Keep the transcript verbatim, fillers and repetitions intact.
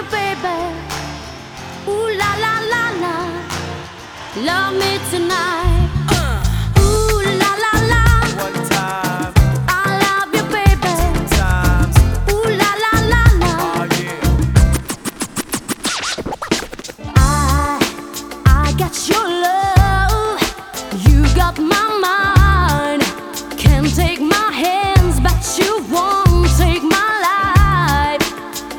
baby. Ooh la la la la, love me tonight. Ooh la la la, One time, I love you, baby. times, Ooh la la la la, oh yeah. I I got your love, you got my mind.